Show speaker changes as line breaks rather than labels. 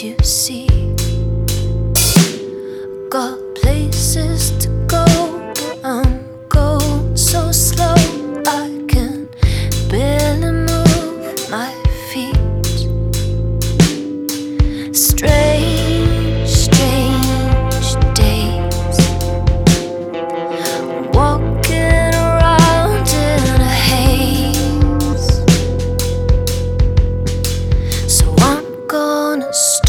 you see. Got places to go, but I'm going so slow I can barely move my feet. Straight